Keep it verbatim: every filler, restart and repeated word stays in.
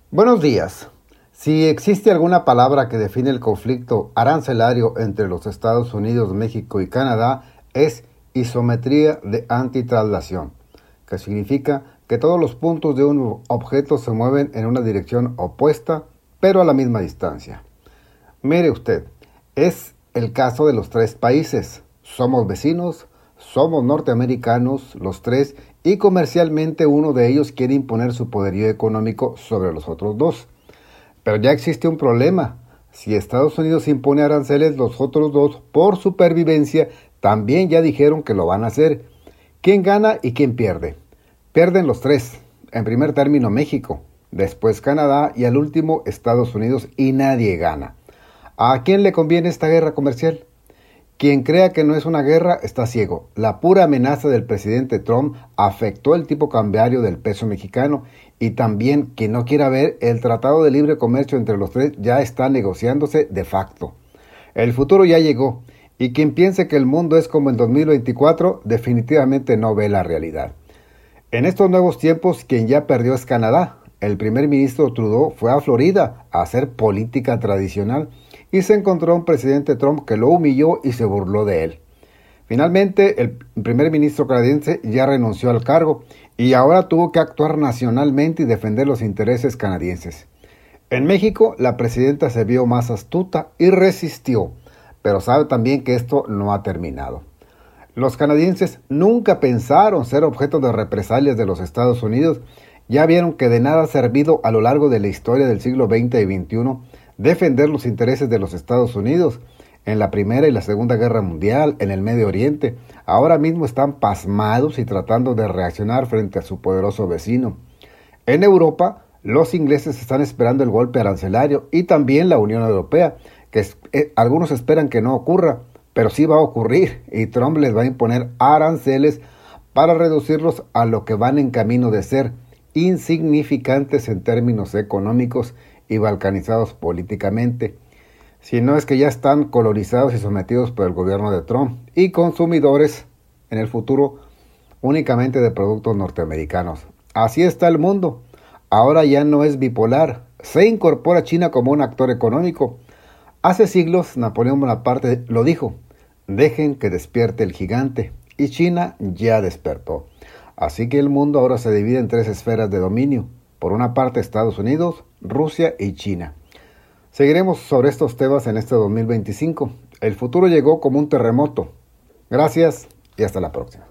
Buenos días. Si existe alguna palabra que define el conflicto arancelario entre los Estados Unidos, México y Canadá, es isometría de antitraslación, que significa que todos los puntos de un objeto se mueven en una dirección opuesta, pero a la misma distancia. Mire usted, es el caso de los tres países. Somos vecinos, somos norteamericanos, los tres, y comercialmente uno de ellos quiere imponer su poderío económico sobre los otros dos. Pero ya existe un problema. Si Estados Unidos impone aranceles, los otros dos, por supervivencia, también ya dijeron que lo van a hacer. ¿Quién gana y quién pierde? Pierden los tres. En primer término México, después Canadá y al último Estados Unidos, y nadie gana. ¿A quién le conviene esta guerra comercial? Quien crea que no es una guerra está ciego. La pura amenaza del presidente Trump afectó el tipo cambiario del peso mexicano, y también quien no quiera ver el Tratado de Libre Comercio entre los tres ya está negociándose de facto. El futuro ya llegó, y quien piense que el mundo es como en dos mil veinticuatro definitivamente no ve la realidad. En estos nuevos tiempos quien ya perdió es Canadá. El primer ministro Trudeau fue a Florida a hacer política tradicional y se encontró un presidente Trump que lo humilló y se burló de él. Finalmente, el primer ministro canadiense ya renunció al cargo y ahora tuvo que actuar nacionalmente y defender los intereses canadienses. En México, la presidenta se vio más astuta y resistió, pero sabe también que esto no ha terminado. Los canadienses nunca pensaron ser objeto de represalias de los Estados Unidos. Ya vieron que de nada ha servido a lo largo de la historia del siglo veinte y veintiuno defender los intereses de los Estados Unidos. En la Primera y la Segunda Guerra Mundial, en el Medio Oriente, ahora mismo están pasmados y tratando de reaccionar frente a su poderoso vecino. En Europa, los ingleses están esperando el golpe arancelario y también la Unión Europea, que es, eh, algunos esperan que no ocurra, pero sí va a ocurrir, y Trump les va a imponer aranceles para reducirlos a lo que van en camino de ser insignificantes en términos económicos y balcanizados políticamente, si no es que ya están colonizados y sometidos por el gobierno de Trump y consumidores en el futuro únicamente de productos norteamericanos. Así está el mundo. Ahora ya no es bipolar. Se incorpora China como un actor económico. Hace siglos Napoleón Bonaparte lo dijo: dejen que despierte el gigante, y China ya despertó. Así que el mundo ahora se divide en tres esferas de dominio. Por una parte Estados Unidos, Rusia y China. Seguiremos sobre estos temas en este dos mil veinticinco. El futuro llegó como un terremoto. Gracias y hasta la próxima.